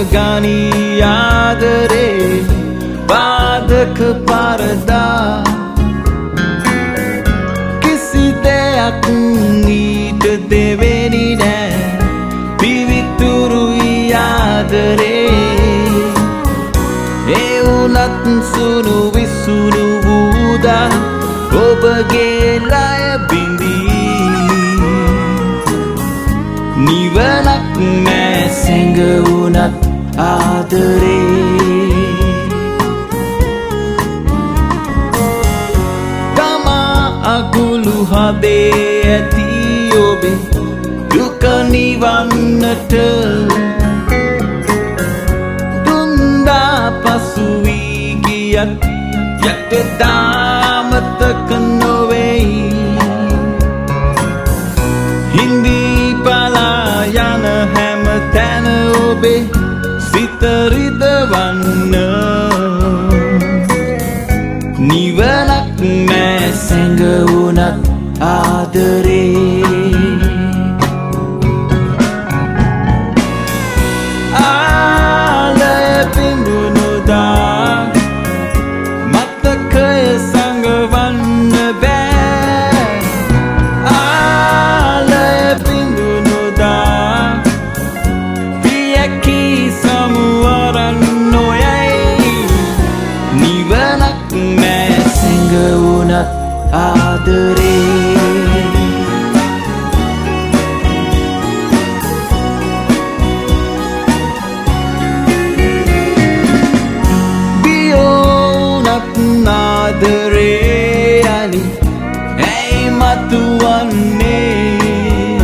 ගනි ආදරේ පාදක පරදා කිසි දෙයක් ඊට දෙවෙනි නෑ පිවිතුරුයි ආදරේ ඒ උනත් සුණු විසුණු වූදා ඔබගේ ලය බිඳී නිවනක් නෑ සැඟ වුණත් ආදරේ තමා අගුළු හදේ ඇති ඔබේ දුක නිවන්නට දුන්දා පසු වී ගියත් යටදාමතක නොවෙයි හින්දී පලා යන හැම තැන ඔබේ සිත රිදවන්න නිවනක් නෑ සැඟ වුණත් ආදරේ ආලය පිඳුනුදා මතකය සංගවන්න බෑ ආලය පිඳුනුදා පියකී සමුවරන් නොයයි නිවනක් නෑ සැඟ වුණත් ආදරේ ආදරේ අලි ඇයි මතුවන්නේ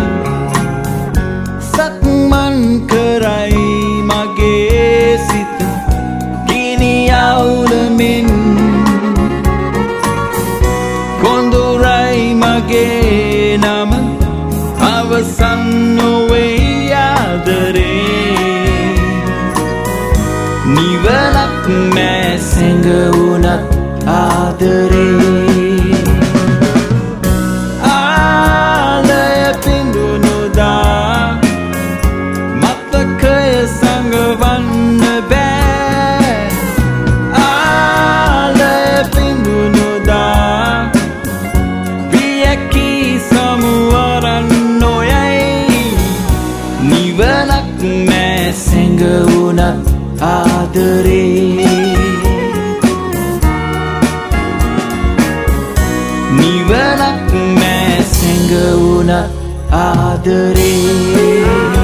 සක්මන් කරයි මගේ සිත ගිනි අවුලමින් කොඳුරයි මගේ නම අවසන් නොවෙයි ආදරේ නිවනක් නෑ සැඟ වුණත් ආදරේ ආලය පිඳුනුදා මතකය සංගවන්න බෑ ආලය පිඳුනුදා පියකී සමුවරන් නොයයි නිවනක් නෑ සැඟ වුණත් ආදරේ නිවනක් නෑ සැඟ වුණත් ආදරේ